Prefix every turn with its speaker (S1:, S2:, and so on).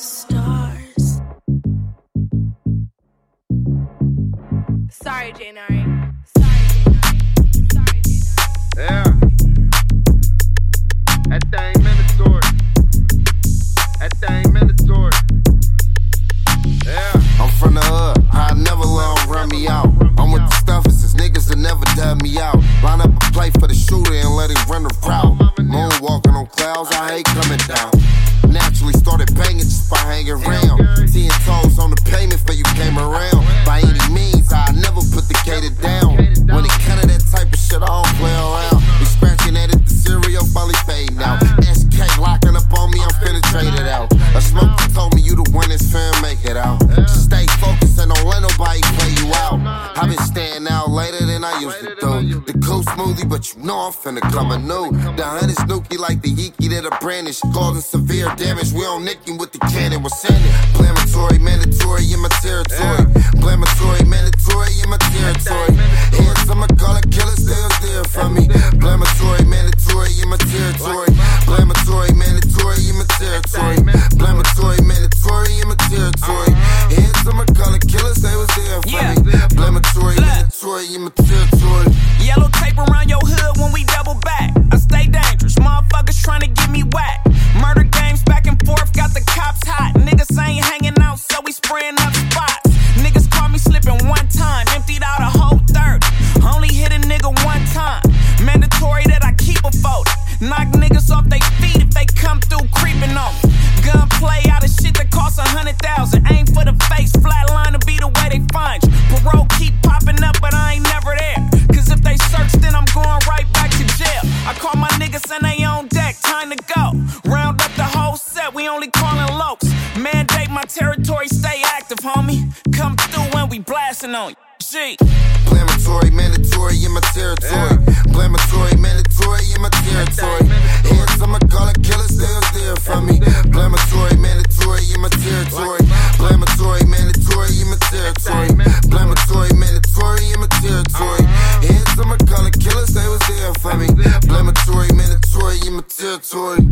S1: stars. Sorry, Janari.
S2: Yeah. That thing mandatory. That thing mandatory. Yeah.
S3: I'm from the hood, I never let them run me out. I'm with the stuffers, since niggas that never dub me out. Line up a play for the shooter and let him run the route. Moonwalking on clouds, I hate coming down. Naturally started banging just by hanging around. Seeing toes on the pavement for you came around. By any means, I never put the cater down. When it come to that type of shit, I don't play around. We scratching at it, the cereal finally fading out. SK locking up on me, I'm finna trade it out. A smoker told me you the one that's finna make it out. Just stay focused and don't let nobody play you out. I've been staying out later than I used to do. The cool smoothie, but you know I'm finna come anew. The honey snooky like the Yiki that I brandish, causing severe damage. We don't nick him with the cannon, we're sending. Blamatory, mandatory in my territory. Blamatory, mandatory in my territory. Hands on my color killers, they was there for me. Blamatory, mandatory in my territory. Blamatory, mandatory in my territory. Blamatory, mandatory in my territory. Hands on my color killers, they was there for me. Blamatory, mandatory in my territory.
S4: Yellow tape around your hood when we double back. I stay dangerous, motherfuckers tryna get me whacked. Murder games back and forth, got the cops hot. Niggas ain't hanging out, so we spraying up spots. Niggas caught me slipping one time, emptied out a whole 30. Only hit a nigga one time. Mandatory that I keep a photo. Knock niggas off they feet if they come through creeping on me. Gunplay out of shit that costs 100,000. Aim for the face, flatline to be the way they find you. Parole keep popping up, but I ain't never there. Cause if they search, then I'm going right back to jail. I call my niggas and they on deck, time to go. Round up the whole set, we only calling lokes. Mandate my territory, stay active, homie. Come through when we blasting on you. G.
S3: Blamatory, mandatory in my territory. Blamatory, mandatory in my territory. Hands on my color killers, they was there for me. Blamatory, mandatory in my territory. Blamatory, mandatory in my territory. Blamatory, mandatory in my territory. Hands on my color killers, they was there for me. Blamatory, mandatory in my territory.